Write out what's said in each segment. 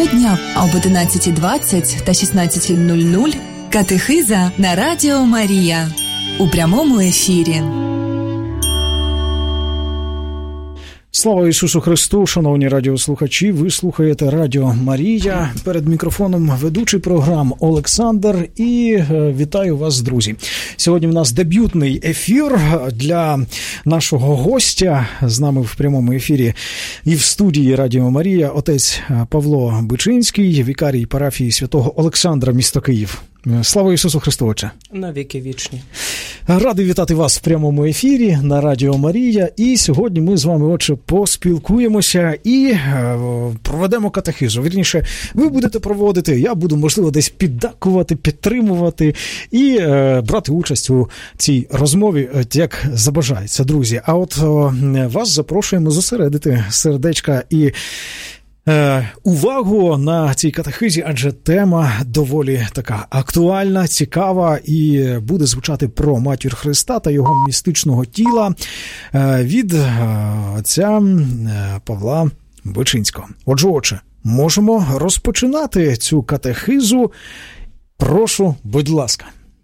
Щодня об 11:20 та 16:00 катехиза на Радіо Марія у прямому ефірі. Слава Ісусу Христу, шановні радіослухачі, ви слухаєте Радіо Марія. Перед мікрофоном ведучий програм Олександр і вітаю вас, друзі. Сьогодні в нас дебютний ефір для нашого гостя. З нами в прямому ефірі і в студії Радіо Марія отець Павло Бичинський, вікарій парафії святого Олександра, місто Київ. Слава Ісусу Христу, Отче! Навіки вічні. Радий вітати вас в прямому ефірі на Радіо Марія. І сьогодні ми з вами, Отче, поспілкуємося і проведемо катехизу. Вірніше, ви будете проводити, я буду, можливо, десь піддакувати, підтримувати і брати участь у цій розмові, як забажається, друзі. А от вас запрошуємо зосередити сердечка і увагу на цій катехизі, адже тема доволі така актуальна, цікава і буде звучати про Матір Христа та його містичного тіла від отця Павла Бичинського. Отже, можемо розпочинати цю катехизу. Прошу, будь ласка.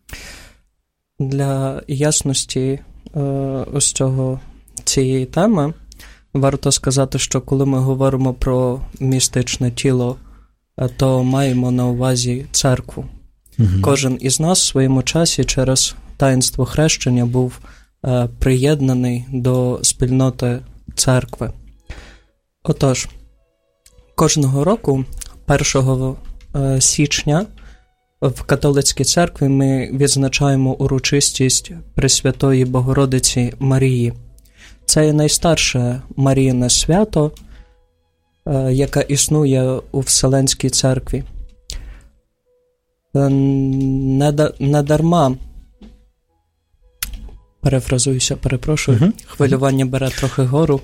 Для ясності ось цієї теми варто сказати, що коли ми говоримо про містичне тіло, то маємо на увазі церкву. Угу. Кожен із нас в своєму часі через таїнство хрещення був приєднаний до спільноти церкви. Отож, кожного року, 1 січня, в католицькій церкві ми відзначаємо урочистість Пресвятої Богородиці Марії. Це є найстарше Маріїне свято, яке існує у Вселенській церкві. Не дарма, перефразуюся, перепрошую, хвилювання бере трохи гору.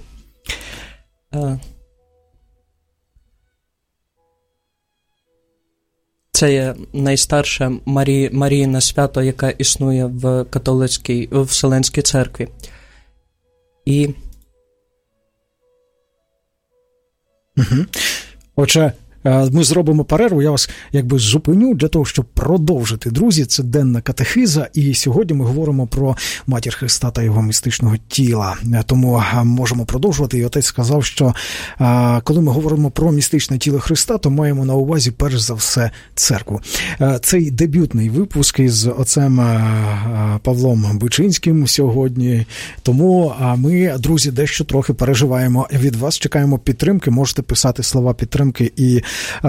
Це є найстарше Маріїне свято, яке існує в католицькій, у Вселенській церкві. І... Отже, ми зробимо перерву, я вас зупиню для того, щоб продовжити. Друзі, це денна катехиза, і сьогодні ми говоримо про Матір Христа та його містичного тіла. Тому можемо продовжувати. І отець сказав, що коли ми говоримо про містичне тіло Христа, то маємо на увазі перш за все церкву. Цей дебютний випуск із отцем Павлом Бичинським сьогодні. Тому ми, друзі, дещо трохи переживаємо від вас, чекаємо підтримки, можете писати слова підтримки і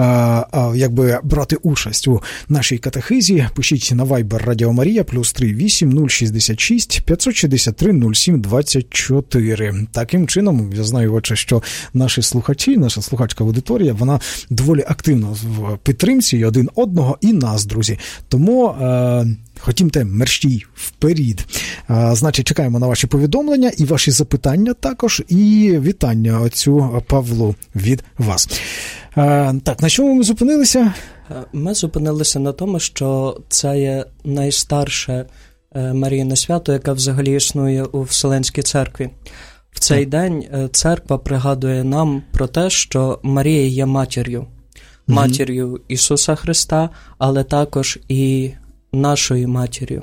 брати участь у нашій катехизі. Пишіть на Viber Радіо Марія +38 066 563 07 24. Таким чином, я знаю, Отче, що наші слухачі, наша слухачка аудиторія, вона доволі активна в підтримці один одного і нас, друзі. Тому хотімте мерщій вперед. Значить, чекаємо на ваші повідомлення і ваші запитання також, і вітання отцю Павлу від вас. Так, на чому ми зупинилися? Ми зупинилися на тому, що це є найстарше Маріїне свято, яке взагалі існує у Вселенській церкві. В цей день церква пригадує нам про те, що Марія є матір'ю. Матір'ю Ісуса Христа, але також і нашою матір'ю.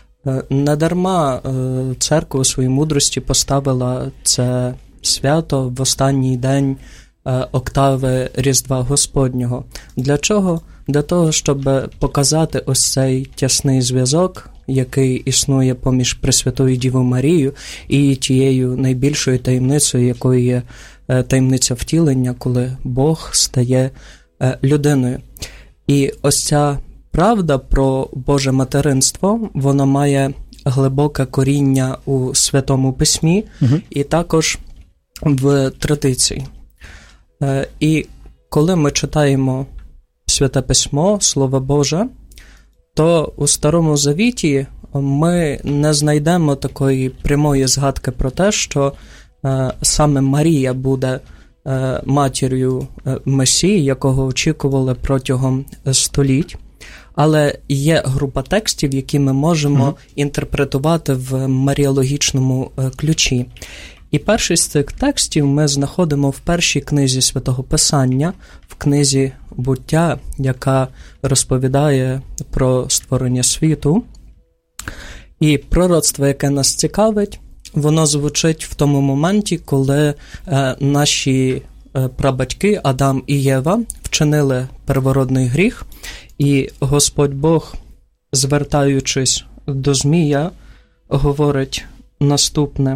Недарма церква у своїй мудрості поставила це свято в останній день октави Різдва Господнього. Для чого? Для того, щоб показати ось цей тісний зв'язок, який існує поміж Пресвятою Дівою Марією і тією найбільшою таємницею, якою є таємниця втілення, коли Бог стає людиною. І ось ця правда про Боже материнство, воно має глибоке коріння у Святому Письмі і також в традиції. І коли ми читаємо Святе Письмо, Слово Боже, то у Старому Завіті ми не знайдемо такої прямої згадки про те, що саме Марія буде матір'ю Месії, якого очікували протягом століть. Але є група текстів, які ми можемо інтерпретувати в маріологічному ключі. І перший з цих текстів ми знаходимо в першій книзі Святого Писання, в книзі Буття, яка розповідає про створення світу. І пророцтво, яке нас цікавить, воно звучить в тому моменті, коли наші прабатьки Адам і Єва вчинили первородний гріх, і Господь Бог, звертаючись до Змія, говорить наступне: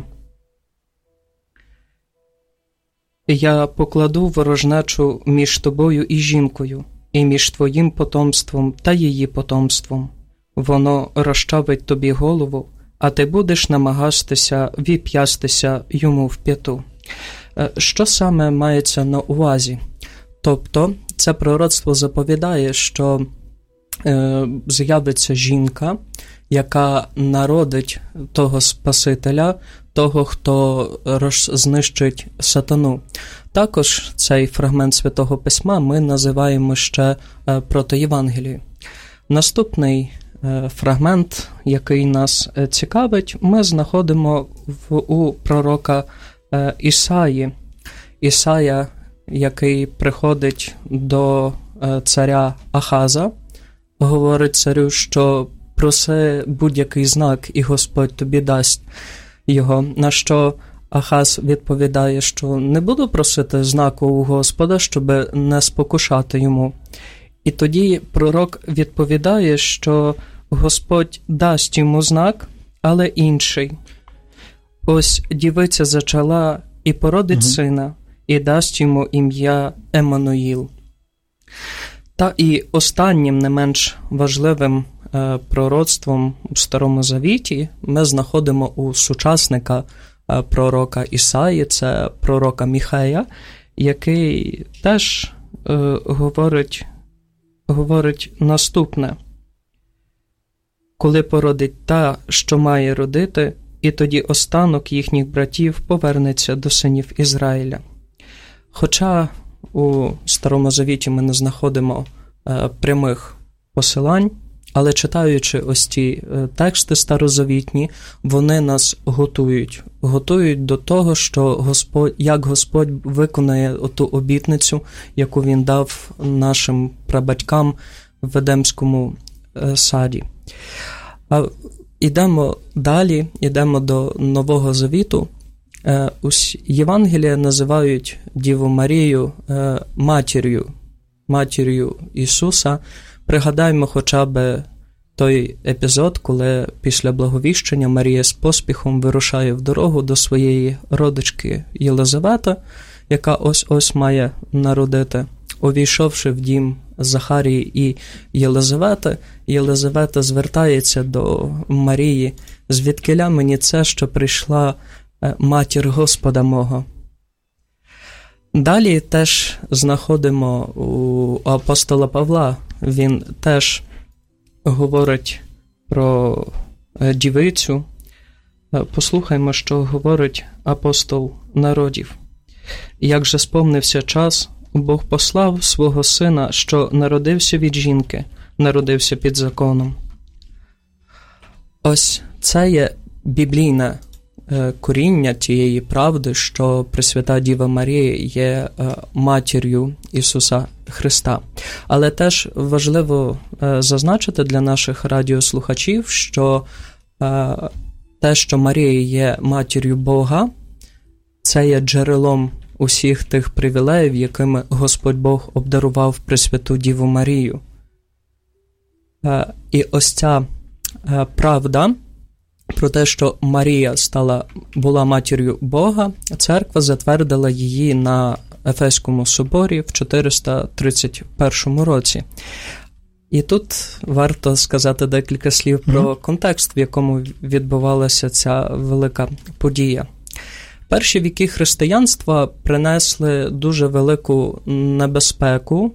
«Я покладу ворожнечу між тобою і жінкою, і між твоїм потомством та її потомством. Воно розчавить тобі голову, а ти будеш намагатися віп'ястися йому в п'яту». Що саме мається на увазі? Тобто, це пророцтво заповідає, що з'явиться жінка, яка народить того Спасителя, того, хто знищить сатану. Також цей фрагмент Святого Письма ми називаємо ще протоєвангелією. Наступний фрагмент, який нас цікавить, ми знаходимо у пророка Ісаї. Ісая, який приходить до царя Ахаза, говорить царю, що проси будь-який знак, і Господь тобі дасть його. На що Ахаз відповідає, що не буду просити знаку у Господа, щоб не спокушати йому. І тоді пророк відповідає, що Господь дасть йому знак, але інший. Ось дівиця зачала і породить сина, і дасть йому ім'я Еммануїл. Та і останнім, не менш важливим пророцтвом у Старому Завіті ми знаходимо у сучасника пророка Ісаї, це пророка Міхея, який теж говорить наступне: «Коли породить та, що має родити, і тоді останок їхніх братів повернеться до синів Ізраїля». Хоча у Старому Завіті ми не знаходимо прямих посилань, але читаючи ось ці тексти старозавітні, вони нас готують до того, що як Господь виконає оту обітницю, яку Він дав нашим прабатькам в Едемському саді. Ідемо далі, ідемо до Нового Завіту. Євангелія називають Діву Марію матір'ю Ісуса. Пригадаймо хоча б той епізод, коли після благовіщення Марія з поспіхом вирушає в дорогу до своєї родички Єлизавета, яка ось-ось має народити. Увійшовши в дім Захарії і Єлизавети, Єлизавета звертається до Марії: «Звідкиля мені це, що прийшла матір Господа мого?» Далі теж знаходимо у апостола Павла. Він теж говорить про дівицю. Послухаймо, що говорить апостол народів. «Як же сповнився час, Бог послав свого сина, що народився від жінки, народився під законом». Ось це є біблійне коріння тієї правди, що Пресвята Діва Марія є матір'ю Ісуса Христа. Але теж важливо зазначити для наших радіослухачів, що те, що Марія є матір'ю Бога, це є джерелом усіх тих привілеїв, якими Господь Бог обдарував Пресвяту Діву Марію. І ось ця правда про те, що Марія була матір'ю Бога, церква затвердила її на Ефеському соборі в 431 році. І тут варто сказати декілька слів про контекст, в якому відбувалася ця велика подія. Перші віки християнства принесли дуже велику небезпеку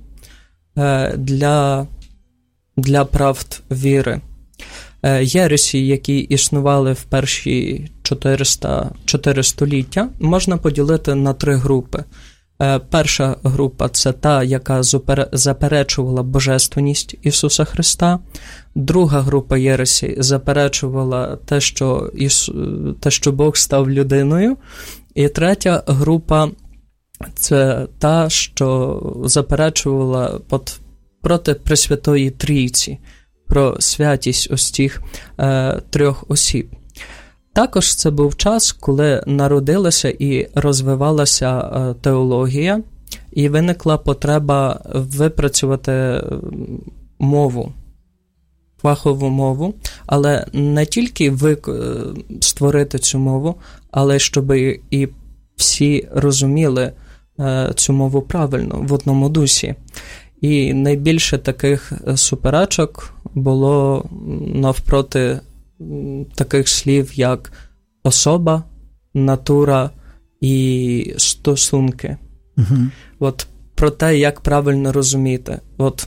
для правд віри. Єресі, які існували в перші 4 століття, можна поділити на 3 групи. Перша група – це та, яка заперечувала божественність Ісуса Христа. Друга група єресі заперечувала те, що Бог став людиною. І третя група це та, що заперечувала проти Пресвятої Трійці, про святість ось цих трьох осіб. Також це був час, коли народилася і розвивалася теологія, і виникла потреба випрацювати мову, фахову мову, але не тільки створити цю мову, але щоб і всі розуміли цю мову правильно, в одному дусі. І найбільше таких суперечок було навпроти таких слів, як особа, натура і стосунки. Угу. От про те, як правильно розуміти. От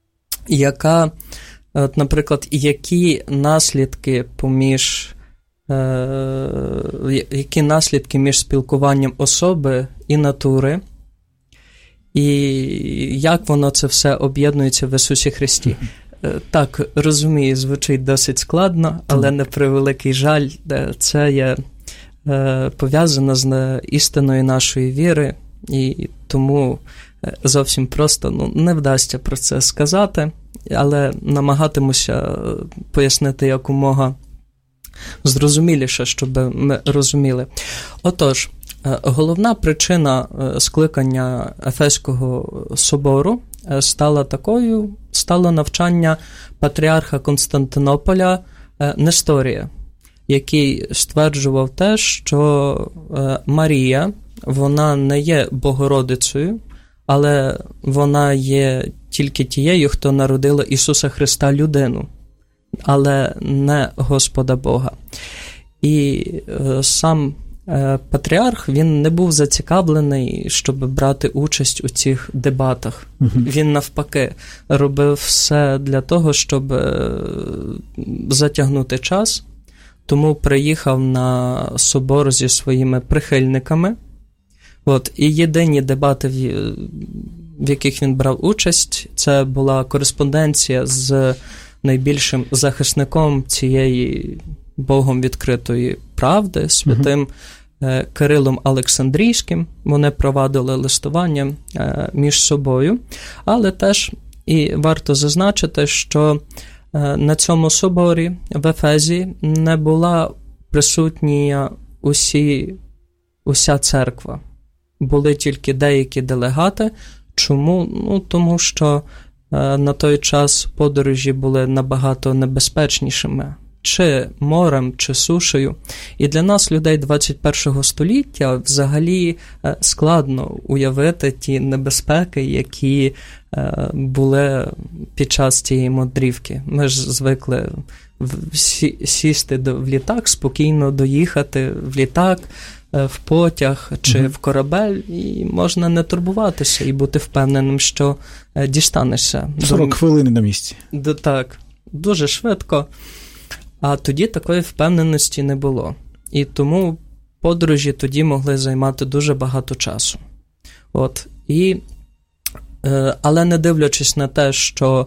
наприклад, які наслідки між спілкуванням особи і натури, і як воно це все об'єднується в Ісусі Христі. Так, розумію, звучить досить складно, але на превеликий жаль, це є пов'язано з істиною нашої віри, і тому зовсім просто не вдасться про це сказати, але намагатимуся пояснити якомога зрозуміліше, щоб ми розуміли. Отож, головна причина скликання Ефеського собору стало навчання патріарха Константинополя Несторія, який стверджував те, що Марія, вона не є Богородицею, але вона є тільки тією, хто народила Ісуса Христа людину, але не Господа Бога. І сам патріарх, він не був зацікавлений, щоб брати участь у цих дебатах. Він навпаки робив все для того, щоб затягнути час, тому приїхав на собор зі своїми прихильниками. І єдині дебати, в яких він брав участь, це була кореспонденція з найбільшим захисником цієї Богом відкритої правди, святим Кирилом Олександрійським. Вони провадили листування між собою. Але теж і варто зазначити, що на цьому соборі в Ефезі не була присутня уся церква. Були тільки деякі делегати. Чому? Тому що на той час подорожі були набагато небезпечнішими. Чи морем, чи сушею. І для нас, людей 21 століття, взагалі складно уявити ті небезпеки, які були під час цієї мандрівки. Ми ж звикли сісти в літак, спокійно доїхати в літак, в потяг чи в корабель, і можна не турбуватися і бути впевненим, що дістанешся. 40 хвилин на місці. Так, дуже швидко. А тоді такої впевненості не було. І тому подорожі тоді могли займати дуже багато часу. Але не дивлячись на те, що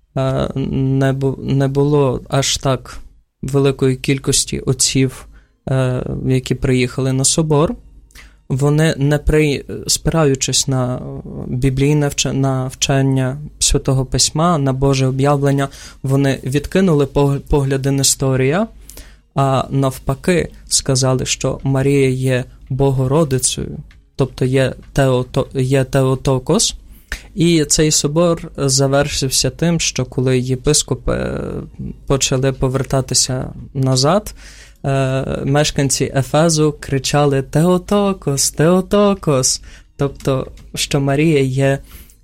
не було аж так великої кількості отців, які приїхали на собор, вони, спираючись на біблійне вчення Святого Письма, на Боже об'явлення, вони відкинули погляди Несторія, а навпаки сказали, що Марія є Богородицею, тобто є Теотокос. І цей собор завершився тим, що коли єпископи почали повертатися назад, мешканці Ефезу кричали «Теотокос! Теотокос!», тобто, що Марія є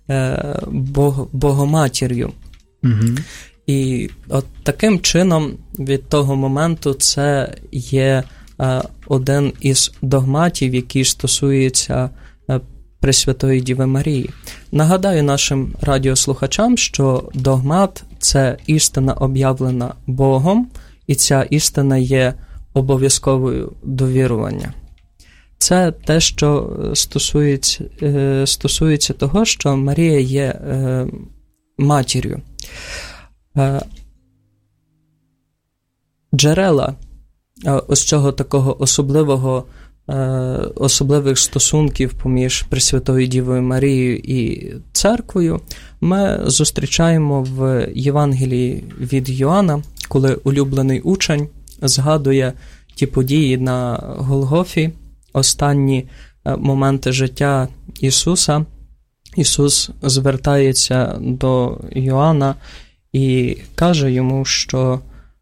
Богоматір'ю. І от таким чином від того моменту це є один із догматів, який стосується Пресвятої Діви Марії. Нагадаю нашим радіослухачам, що догмат – це істина, об'явлена Богом, і ця істина є обов'язковою до вірування. Це те, що стосується того, що Марія є матір'ю. Джерела ось цього такого особливого особливих стосунків поміж Пресвятою Дівою Марією і церквою ми зустрічаємо в Євангелії від Йоанна, коли улюблений учень згадує ті події на Голгофі, останні моменти життя Ісуса. Ісус звертається до Йоанна і каже йому, що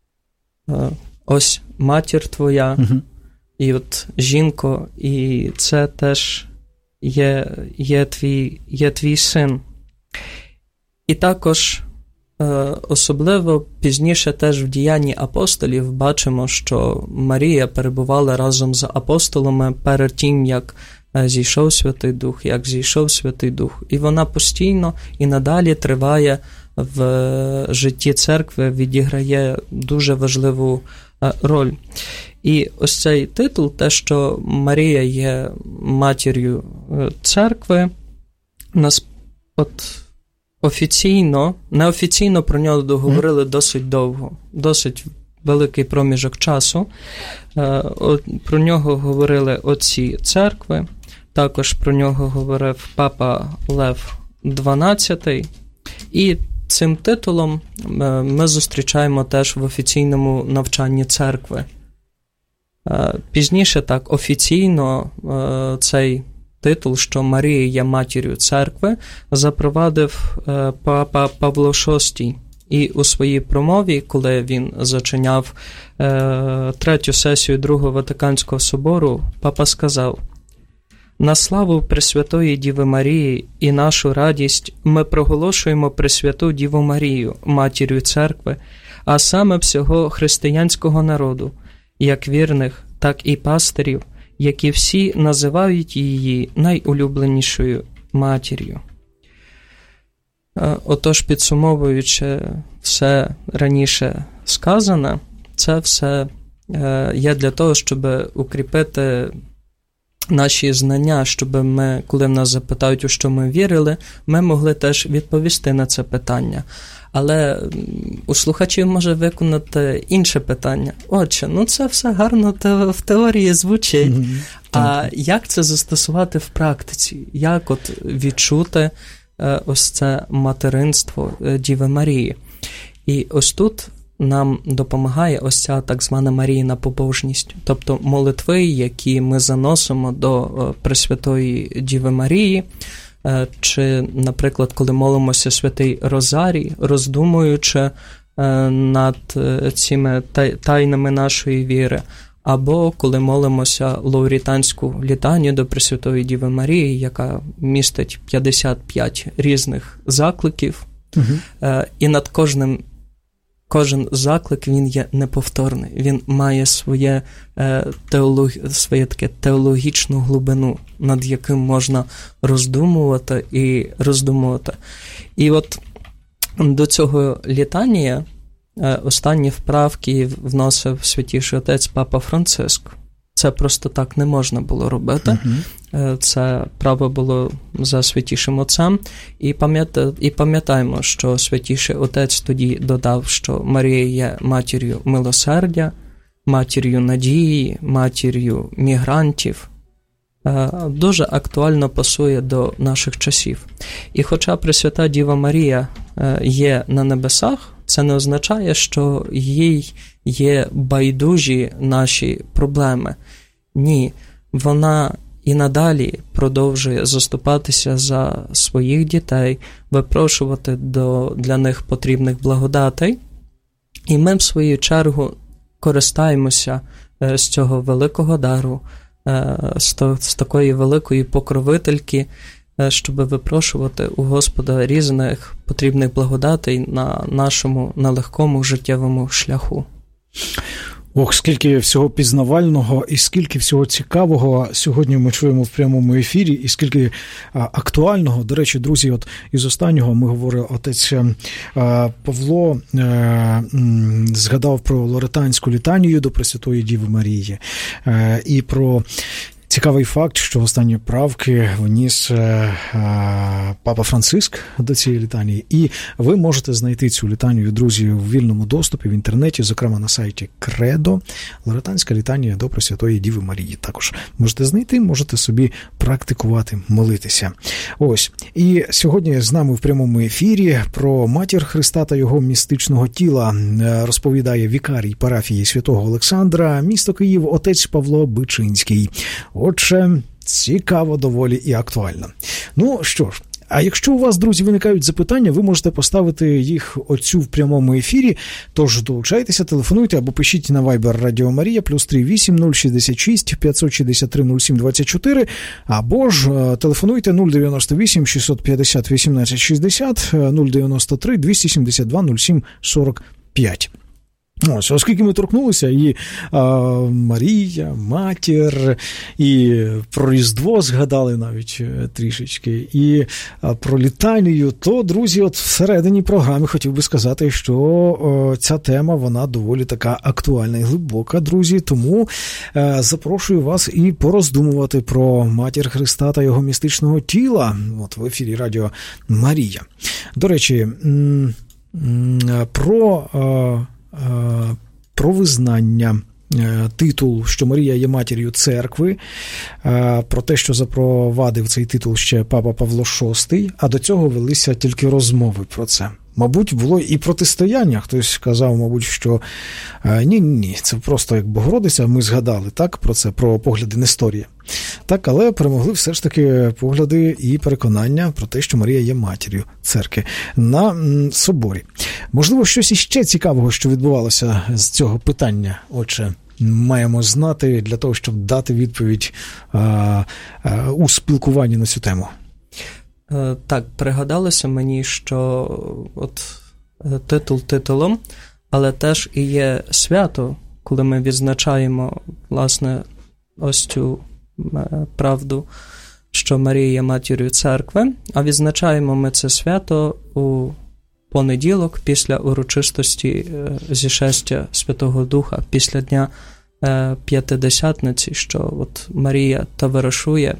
ось матір твоя, і от жінко, і це теж є твій син. І також особливо пізніше теж в діянні апостолів бачимо, що Марія перебувала разом з апостолами перед тим, як зійшов Святий Дух. І вона постійно і надалі триває в житті церкви, відіграє дуже важливу роль. І ось цей титул, те, що Марія є матір'ю церкви, нас неофіційно про нього договорили досить довго, досить великий проміжок часу. Про нього говорили отці церкви, також про нього говорив папа Лев XII, і цим титулом ми зустрічаємо теж в офіційному навчанні церкви. Пізніше так офіційно цей титул, що Марія є матір'ю церкви, запровадив папа Павло VI. І у своїй промові, коли він зачиняв третю сесію Другого Ватиканського собору, папа сказав: «На славу Пресвятої Діви Марії і нашу радість ми проголошуємо Пресвяту Діву Марію, матір'ю церкви, а саме всього християнського народу, як вірних, так і пастирів, які всі називають її найулюбленішою матір'ю». Отож, підсумовуючи все раніше сказане, це все є для того, щоб укріпити наші знання, щоб ми, коли нас запитають, у що ми вірили, ми могли теж відповісти на це питання. Але у слухачів може виконати інше питання. Отже, це все гарно в теорії звучить, а як це застосувати в практиці? Як от відчути ось це материнство Діви Марії? І ось тут нам допомагає ось ця так звана Маріїна побожність, тобто молитви, які ми заносимо до Пресвятої Діви Марії, чи, наприклад, коли молимося Святий Розарій, роздумуючи над цими тайнами нашої віри, або коли молимося лаурітанську літанію до Пресвятої Діви Марії, яка містить 55 різних закликів, і над кожен заклик, він є неповторний, він має своє таке теологічну глибину, над яким можна роздумувати і роздумувати. І от до цього літанія останні вправки вносив Святіший Отець Папа Франциск. Це просто так не можна було робити. Це право було за Святішим Отцем. І пам'ятаємо, що Святіший Отець тоді додав, що Марія є матір'ю милосердя, матір'ю надії, матір'ю мігрантів. Дуже актуально пасує до наших часів. І хоча Пресвята Діва Марія є на небесах, це не означає, що їй є байдужі наші проблеми. Ні, вона і надалі продовжує заступатися за своїх дітей, випрошувати для них потрібних благодатей. І ми, в свою чергу, користаємося з цього великого дару, з такої великої покровительки, щоб випрошувати у Господа різних потрібних благодатей на нашому нелегкому життєвому шляху. Ох, скільки всього пізнавального і скільки всього цікавого сьогодні ми чуємо в прямому ефірі, і скільки актуального. До речі, друзі, от із останнього ми говорили, отець Павло згадав про лоретанську літанію до Пресвятої Діви Марії і про Цікавий факт, що останні правки вніс Папа Франциск до цієї літанії, і ви можете знайти цю літанію, друзі, в вільному доступі в інтернеті, зокрема на сайті Кредо. Лоретанська літанія до Пресвятої Діви Марії. Також можете знайти, можете собі практикувати, молитися. Ось. І сьогодні з нами в прямому ефірі про Матір Христа та його містичного тіла розповідає вікарій парафії Святого Олександра, місто Київ, отець Павло Бичинський. Отже, цікаво доволі і актуально. Ну що ж, а якщо у вас, друзі, виникають запитання, ви можете поставити їх оцю в прямому ефірі, тож долучайтеся, телефонуйте або пишіть на Viber Радіо Марія, +38 066 563 07 24, або ж телефонуйте 098 650 18 60, 093 272 07 45. Ось, оскільки ми торкнулися і Марія, Матір, і про Різдво згадали навіть трішечки, і про літанію, то, друзі, от всередині програми хотів би сказати, що ця тема, вона доволі така актуальна і глибока, друзі, тому запрошую вас і пороздумувати про Матір Христа та його містичного тіла, от в ефірі Радіо Марія. До речі, про визнання, титул, що Марія є матір'ю церкви, про те, що запровадив цей титул ще Папа Павло VI, а до цього велися тільки розмови про це. Мабуть, було і протистояння, хтось казав, мабуть, що ні, це просто як Богородиця, ми згадали, так, про це, про погляди Несторія. Так, але перемогли все ж таки погляди і переконання про те, що Марія є матір'ю церкви на соборі. Можливо, щось іще цікавого, що відбувалося з цього питання, отже, маємо знати для того, щоб дати відповідь у спілкуванні на цю тему. Так, пригадалося мені, що от титул титулом, але теж і є свято, коли ми відзначаємо, власне, ось цю правду, що Марія є матір'ю церкви, а відзначаємо ми це свято у понеділок після урочистості зішестя Святого Духа, після Дня П'ятидесятниці, що от Марія товаришує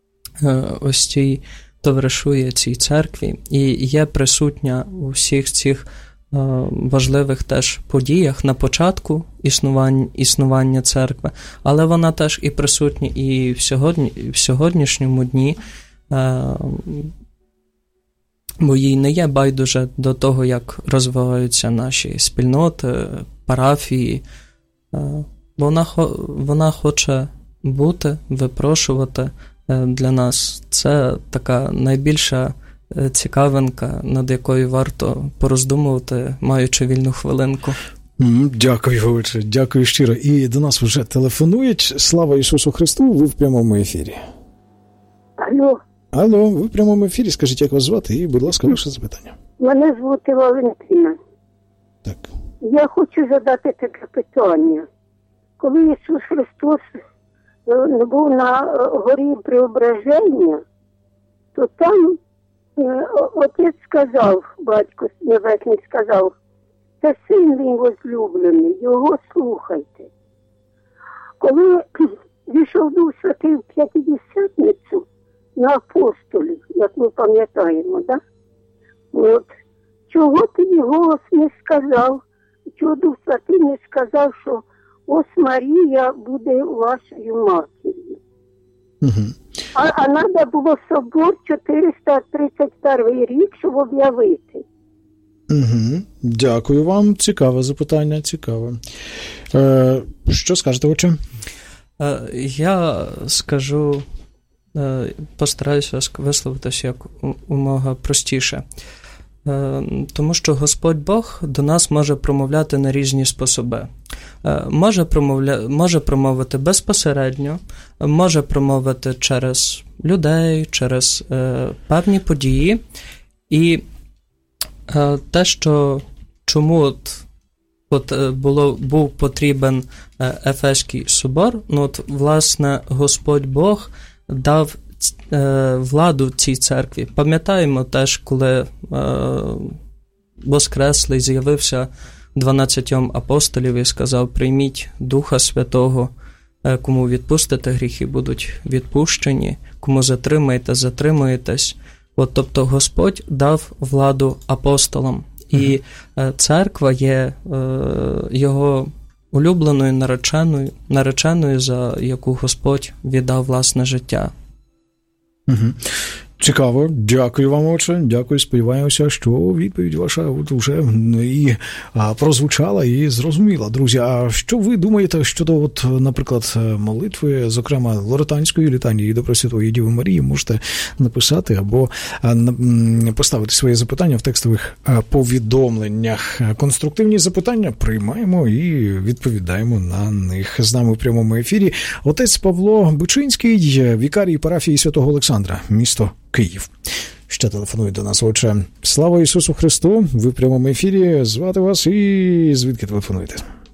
товаришує цій церкві і є присутня у всіх цих важливих теж подіях на початку існування церкви, але вона теж і присутня і в сьогоднішньому дні, бо їй не є байдуже до того, як розвиваються наші спільноти, парафії. Вона хоче бути, випрошувати для нас. Це така найбільша цікавинка, над якою варто пороздумувати, маючи вільну хвилинку. Дякую, отже, дякую щиро. І до нас вже телефонують. Слава Ісусу Христу, ви в прямому ефірі. Алло, ви в прямому ефірі, скажіть, як вас звати, і, будь ласка, ваше запитання. Мене звати Валентина. Так. Я хочу задати таке питання. Коли Ісус Христос був на горі Преображення, то там отець сказав, батько Небесний сказав, це син він возлюблений, його слухайте. Коли війшов Дух Святий в П'ятидесятницю на апостолів, як ми пам'ятаємо, да? От. Чого тоді голос не сказав, чого Дух Святий не сказав, що ось Марія буде вашою матір'ю. Угу. А треба було собор 431 рік, щоб об'явити. Угу. Дякую вам. Цікаве запитання, цікаве. Що скажете, отче? Я скажу, постараюся висловитися як умога простіше. Тому що Господь Бог до нас може промовляти на різні способи. Може промовити безпосередньо, може промовити через людей, через певні події. І те, що чому був потрібен Ефеський собор, власне, Господь Бог дав владу цій церкві. Пам'ятаємо теж, коли Воскреслий з'явився 12 апостолів і сказав: прийміть Духа Святого, кому відпустите гріхи, будуть відпущені, кому затримаєте, затримуєтесь. От, тобто Господь дав владу апостолам, і церква є його улюбленою нареченою, за яку Господь віддав власне життя. Цікаво. Дякую вам, отче. Дякую. Сподіваємося, що відповідь ваша вже і прозвучала, і зрозуміла. Друзі, а що ви думаєте щодо, наприклад, молитви, зокрема, Лоретанської літанії до Пресвятої Діви Марії? Можете написати або поставити своє запитання в текстових повідомленнях. Конструктивні запитання приймаємо і відповідаємо на них. З нами в прямому ефірі отець Павло Бичинський, вікарій парафії Святого Олександра, місто Київ. Ще телефонують до нас. Отже, слава Ісусу Христу, ви в прямому ефірі, звати вас і звідки телефонуєте?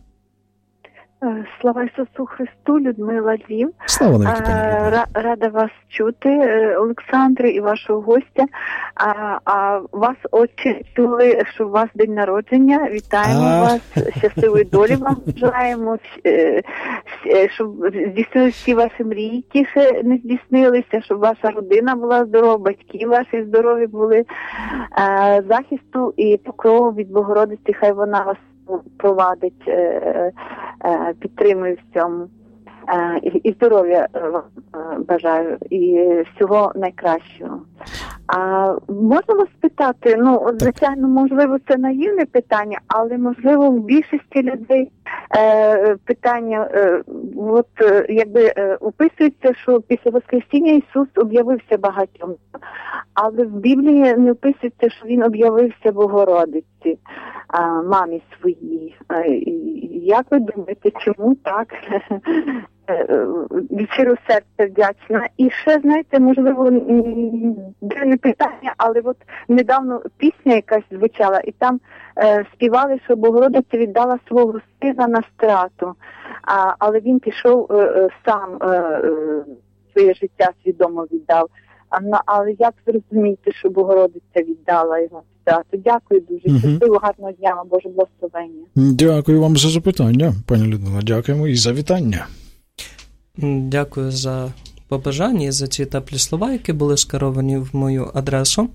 Слава Ісусу Христу, Людмила, Львів. Слава навіки, пані Людмила. Рада вас чути, Олександре, і вашого гостя. А вас, отче, чули, що у вас день народження. Вітаємо вас, щасливої долі вам бажаємо, щоб здійснилися всі ваші мрії, ті ще не здійснилися, щоб ваша родина була здорова, батьки ваші здорові були, захисту і покрову від Богородиці, хай вона вас провадить, підтримує в цьому. І здоров'я вам бажаю, і всього найкращого. Можна вас питати, звичайно, можливо, це наївне питання, але, можливо, в більшості людей питання, описується, що після Воскресіння Ісус об'явився багатьом, але в Біблії не описується, що Він об'явився Богородиці, мамі своїй. Як ви думаєте, чому так? Від щиро серця вдячна. І ще, знаєте, можливо, дивне питання, але от недавно пісня якась звучала, і там співали, що Богородиця віддала свого сина на страту, але він пішов сам, своє життя свідомо віддав. Але як зрозуміти, що Богородиця віддала його страту? Дякую дуже. Щасливо, гарного дня вам, Боже благословення. Дякую вам за запитання, пані Людмила. Дякуємо і за вітання. Дякую за побажання і за ці теплі слова, які були скеровані в мою адресу.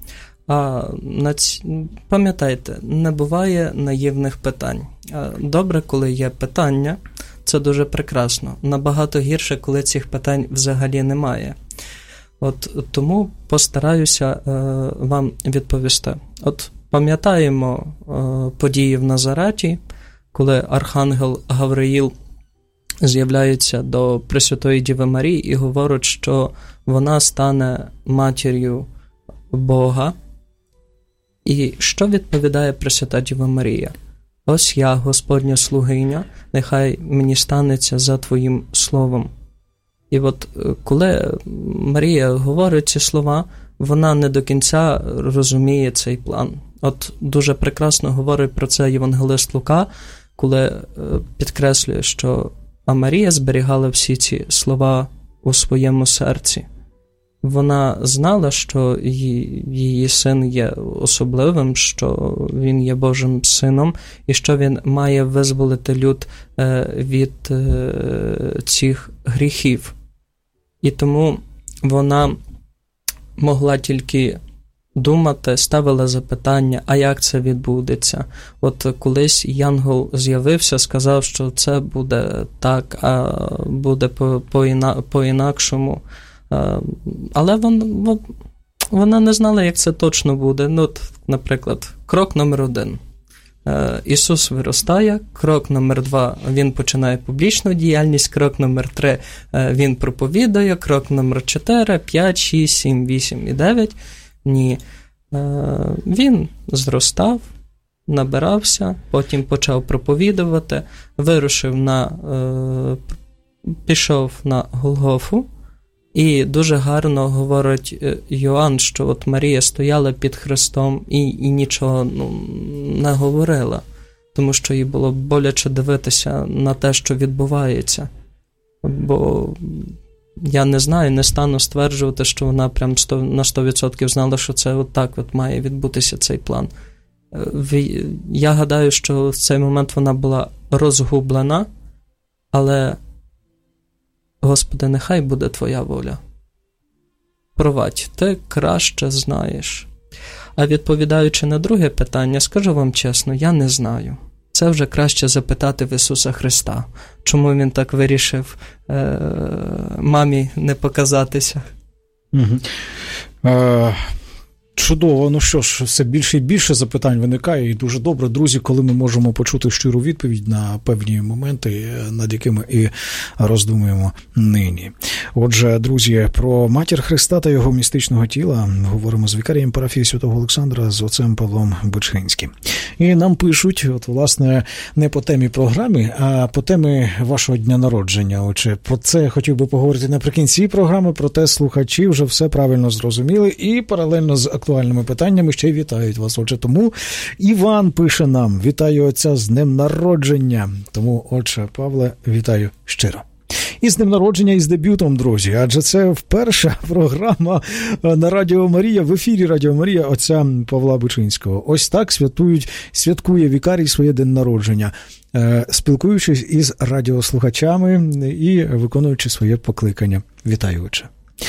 Пам'ятайте, не буває наївних питань. Добре, коли є питання, це дуже прекрасно. Набагато гірше, коли цих питань взагалі немає. Тому постараюся вам відповісти. Пам'ятаємо події в Назареті, коли архангел Гавриїл з'являється до Пресвятої Діви Марії і говорить, що вона стане матір'ю Бога. І що відповідає Пресвята Діва Марія? Ось я, Господня слугиня, нехай мені станеться за Твоїм словом. І коли Марія говорить ці слова, вона не до кінця розуміє цей план. Дуже прекрасно говорить про це євангелист Лука, коли підкреслює, що Марія зберігала всі ці слова у своєму серці. Вона знала, що її син є особливим, що він є Божим сином, і що він має визволити люд від цих гріхів. І тому вона могла тільки думати, ставила запитання, а як це відбудеться? Колись Янгол з'явився, сказав, що це буде так, а буде по-інакшому. Але вона не знала, як це точно буде. Наприклад, крок номер 1. Ісус виростає, крок номер 2, він починає публічну діяльність, крок номер 3, він проповідує, крок номер 4, 5, 6, 7, 8 і 9. Ні. Він зростав, набирався, потім почав проповідувати, пішов на Голгофу, і дуже гарно говорить Йоанн, що Марія стояла під Христом і нічого не говорила, тому що їй було боляче дивитися на те, що відбувається. Бо я не знаю, не стану стверджувати, що вона прям на 100% знала, що це так має відбутися цей план. Я гадаю, що в цей момент вона була розгублена, але Господи, нехай буде Твоя воля. Провадь, Ти краще знаєш. А відповідаючи на друге питання, скажу вам чесно, я не знаю. Це вже краще запитати в Ісуса Христа. Чому Він так вирішив мамі не показатися? Чудово. Ну що ж, все більше і більше запитань виникає, і дуже добре, друзі, коли ми можемо почути щиру відповідь на певні моменти, над якими і роздумуємо нині. Отже, друзі, про Матір Христа та його містичного тіла говоримо з вікарієм парафії Святого Олександра, з отцем Павлом Бичинським. І нам пишуть, от, власне, не по темі програми, а по темі вашого дня народження. Отже, про це я хотів би поговорити наприкінці програми, проте слухачі вже все правильно зрозуміли і паралельно з актуальними питаннями ще й вітають вас. Отже, тому Іван пише нам: вітаю отця з днем народження. Тому, отче Павле, вітаю щиро. І з днем народження, і з дебютом, друзі. Адже це вперше програма на Радіо Марія, в ефірі Радіо Марія отця Павла Бичинського. Ось так святкує вікарій своє день народження, спілкуючись із радіослухачами і виконуючи своє покликання. Вітаю, отче.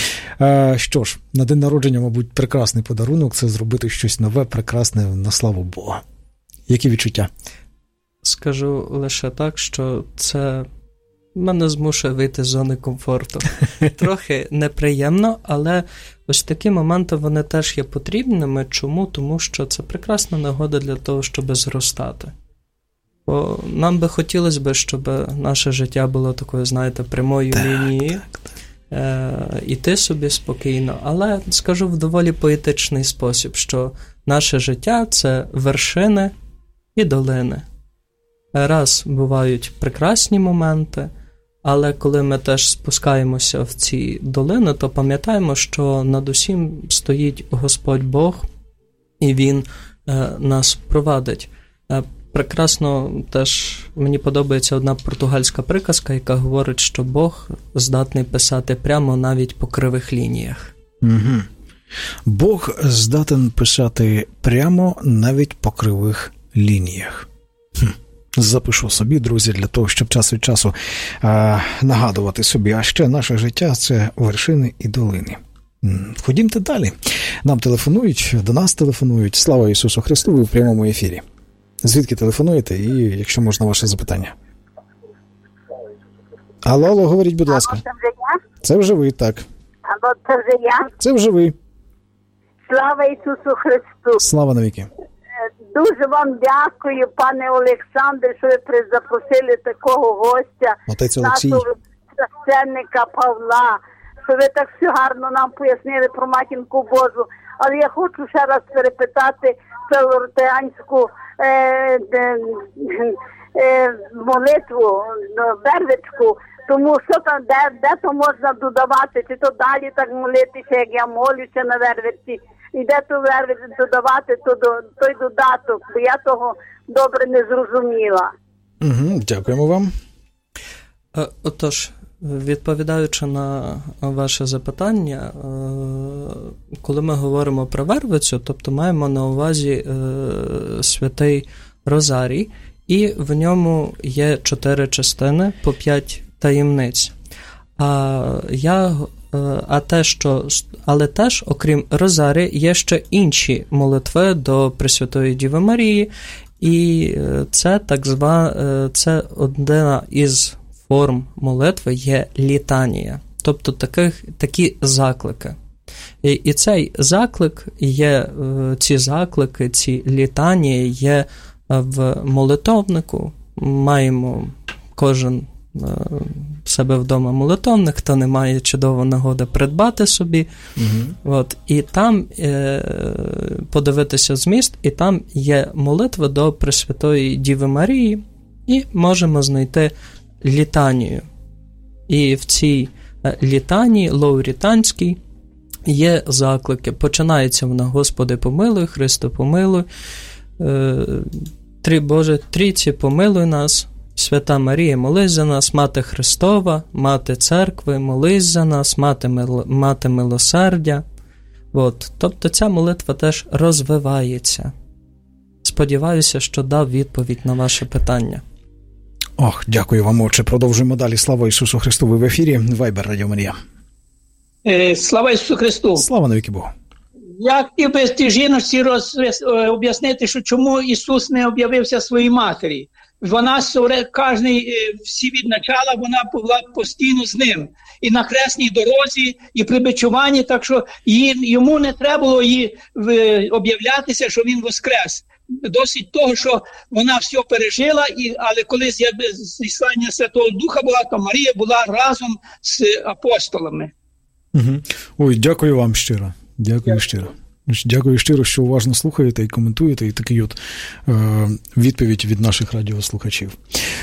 Що ж, на день народження, мабуть, прекрасний подарунок – це зробити щось нове, прекрасне на славу Бога. Які відчуття? Скажу лише так, що це мене змушує вийти з зони комфорту. Трохи неприємно, але ось такі моменти, вони теж є потрібними. Чому? Тому що це прекрасна нагода для того, щоб зростати. Бо нам би хотілося б, щоб наше життя було такою, знаєте, прямою лінією. Іти собі спокійно, але скажу в доволі поетичний спосіб, що наше життя – це вершини і долини. Раз бувають прекрасні моменти, але коли ми теж спускаємося в ці долини, то пам'ятаємо, що над усім стоїть Господь Бог, і Він нас провадить. Прекрасно теж мені подобається одна португальська приказка, яка говорить, що Бог здатний писати прямо навіть по кривих лініях. Угу. Бог здатен писати прямо навіть по кривих лініях. Запишу собі, друзі, для того, щоб час від часу нагадувати собі. А ще наше життя – це вершини і долини. Ходімте далі. Нам телефонують, до нас телефонують. Слава Ісусу Христу, ви в прямому ефірі. Звідки телефонуєте і, якщо можна, ваше запитання? Алло, говоріть, будь ласка. Алло, це вже я? Це вже ви, так. Алло, це вже я? Це вже ви. Слава Ісусу Христу! Слава навіки! Дуже вам дякую, пане Олександре, що ви запросили такого гостя, Отець Олексій, нашого священника Павла, що ви так все гарно нам пояснили про Матінку Божу. Але я хочу ще раз перепитати целортеанську молитву, вервичку, тому що там, де то можна додавати, чи то далі так молитися, як я молюся на вервичці, і де то вервичку додавати, той додаток, бо я того добре не зрозуміла. Угу, дякуємо вам. Отож, відповідаючи на ваше запитання, коли ми говоримо про вервицю, тобто маємо на увазі святий Розарій, і в ньому є 4 частини по 5 таємниць. Але теж, окрім Розарія, є ще інші молитви до Пресвятої Діви Марії, і це одна із форм молитви є літанія, тобто такі заклики. І цей заклик є, ці заклики, ці літанії є в молитовнику. Маємо кожен себе вдома молитовник, хто не має чудову нагоди придбати собі. Угу. І там подивитися зміст, і там є молитва до Пресвятої Діви Марії, і можемо знайти літанію. І в цій літанії, лаурітанській, є заклики. Починається вона: Господи, помилуй, Христе, помилуй, Трійці, помилуй нас, Свята Марія, молись за нас, Мати Христова, Мати Церкви, молись за нас, Мати милосердя. Тобто ця молитва теж розвивається. Сподіваюся, що дав відповідь на ваше питання. Дякую вам, отче. Продовжуємо далі. Слава Ісусу Христу. Ви в ефірі. Вайбер, Радіо Марія. Слава Ісусу Христу. Слава навіки Богу. Я хотів би тій жіночці об'яснити, що чому Ісус не об'явився своїй матері. Вона, всі від начала, вона була постійно з ним. І на хресній дорозі, і при бичуванні, так що йому не треба було їй об'являтися, що він воскрес. Досить того, що вона все пережила, але коли зіслання Святого Духа була, то Марія була разом з апостолами. Ой, дякую вам щиро. Дякую щиро. Дякую щиро, що уважно слухаєте і коментуєте, і такий відповідь від наших радіослухачів.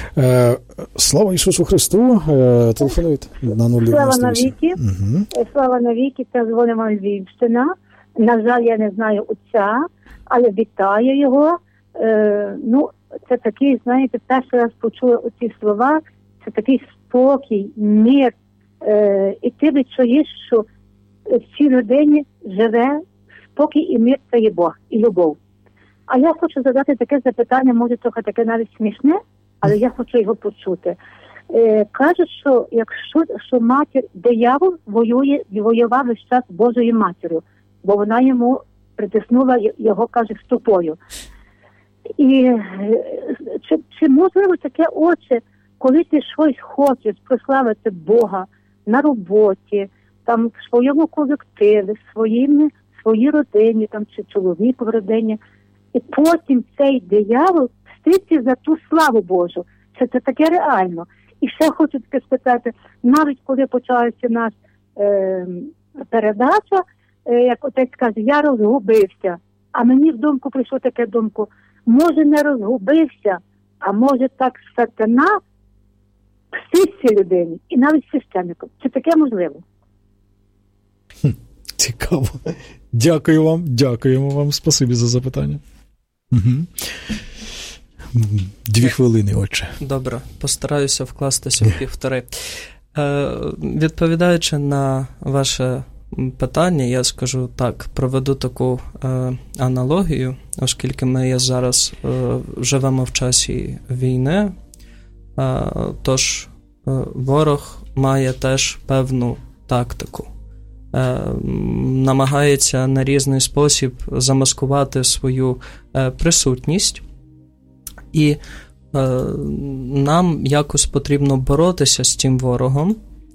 Слава Ісусу Христу! Телефонуйте на 098. Слава навіки! Слава навіки! Це дзвонимо Львівщина. На жаль, я не знаю отця, але вітаю його. Це такий, знаєте, перший раз почула оці слова, це такий спокій, мир. І ти відчуєш, що в цій людині живе спокій і мир, це є Бог і любов. А я хочу задати таке запитання, може трохи таке навіть смішне, але я хочу його почути. Кажуть, що якщо матір, диявол воював весь час Божою матір'ю, бо вона йому притиснула його, каже, стопою. І чи можливо таке, отче, коли ти щось хочеш прославити Бога на роботі, там в своєму колективі, своїй родині, там чи чоловіку в родині, і потім цей диявол мститься за ту славу Божу. Це таке реально. І ще хочу таке спитати, навіть коли почалася наша передача, як отець каже, я розгубився. А мені в думку прийшло таке думку, може не розгубився, а може так сатана пститься людині і навіть священником. Чи таке можливо? Цікаво. Дякуємо вам. Спасибі за запитання. 2 хвилини, отче. Добре, постараюся вкластися в 1,5. Відповідаючи на ваше питання, я скажу так, проведу таку аналогію, оскільки ми зараз живемо в часі війни, тож ворог має теж певну тактику. Намагається на різний спосіб замаскувати свою присутність, і нам якось потрібно боротися з цим ворогом.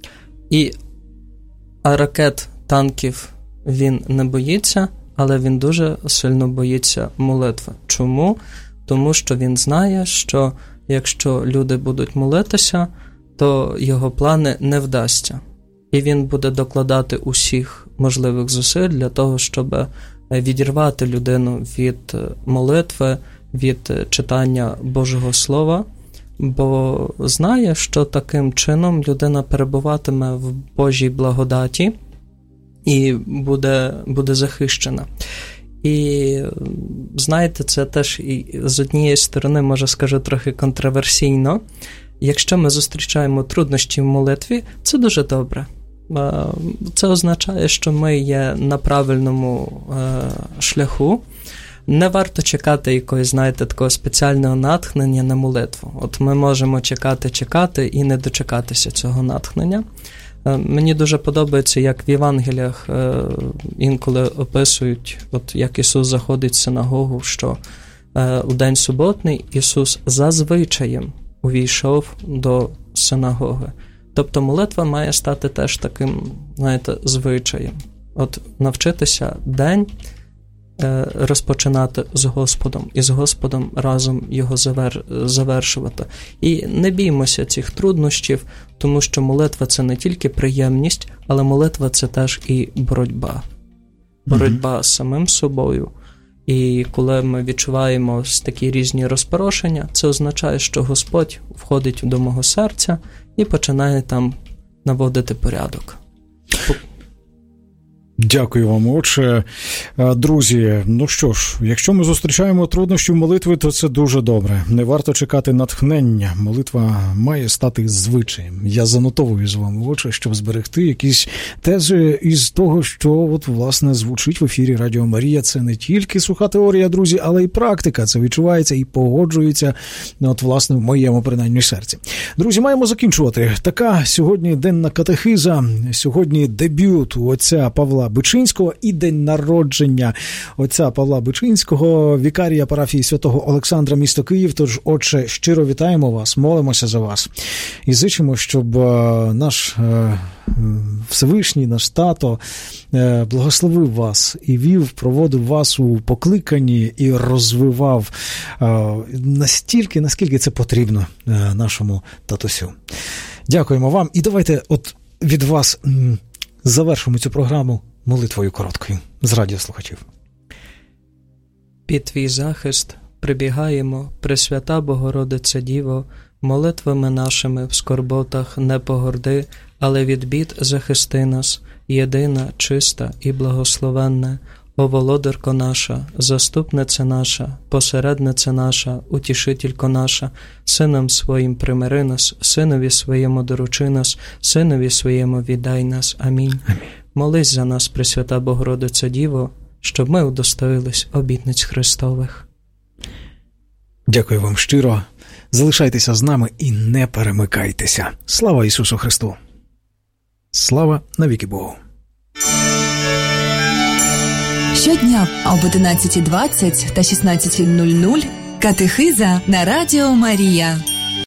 А ракет, танків він не боїться, але він дуже сильно боїться молитви. Чому? Тому що він знає, що якщо люди будуть молитися, то його плани не вдасться. І він буде докладати усіх можливих зусиль для того, щоб відірвати людину від молитви, від читання Божого Слова, бо знає, що таким чином людина перебуватиме в Божій благодаті і буде захищена. І, знаєте, це теж і з однієї сторони, може скажу, трохи контроверсійно. Якщо ми зустрічаємо труднощі в молитві, це дуже добре. Це означає, що ми є на правильному шляху. Не варто чекати якогось, знаєте, такого спеціального натхнення на молитву. От ми можемо чекати і не дочекатися цього натхнення. Мені дуже подобається, як в Євангеліях інколи описують, от як Ісус заходить в синагогу, що у день суботний Ісус за звичаєм увійшов до синагоги. Тобто молитва має стати теж таким, знаєте, звичаєм. От навчитися день розпочинати з Господом і з Господом разом його завершувати. І не біймося цих труднощів, тому що молитва – це не тільки приємність, але молитва – це теж і боротьба. Боротьба з самим собою. І коли ми відчуваємо такі різні розпорошення, це означає, що Господь входить до мого серця і починає там наводити порядок. Дякую вам, отче. Друзі, ну що ж, якщо ми зустрічаємо труднощі в молитві, то це дуже добре. Не варто чекати натхнення. Молитва має стати звичаєм. Я занотовую з вами, отче, щоб зберегти якісь тези із того, що от, власне, звучить в ефірі Радіо Марія. Це не тільки суха теорія, друзі, але й практика. Це відчувається і погоджується, от, власне, в моєму, принаймні, серці. Друзі, маємо закінчувати. Така сьогодні денна катехиза, сьогодні дебют у отця Павла Бичинського і день народження отця Павла Бичинського, вікарія парафії святого Олександра, місто Київ. Тож, отче, щиро вітаємо вас, молимося за вас і зичимо, щоб наш Всевишній, наш тато благословив вас і вів, проводив вас у покликанні і розвивав настільки, наскільки це потрібно нашому татусю. Дякуємо вам. І давайте от від вас завершимо цю програму молитвою короткою з радіослухачів. Під твій захист прибігаємо, Пресвята Богородице Діво, молитвами нашими в скорботах не погорди, але від бід захисти нас, єдина, чиста і благословенна, о володарко наша, заступниця наша, посередниця наша, утішителько наша, Сином своїм примири нас, Синові своєму доручи нас, Синові своєму віддай нас. Амінь. Молись за нас, Пресвята Богородиця Діво, щоб ми удостоїлись обітниць Христових. Дякую вам щиро. Залишайтеся з нами і не перемикайтеся. Слава Ісусу Христу! Слава навіки Богу! Щодня об 11:20 та 16:00 катехиза на Радіо Марія.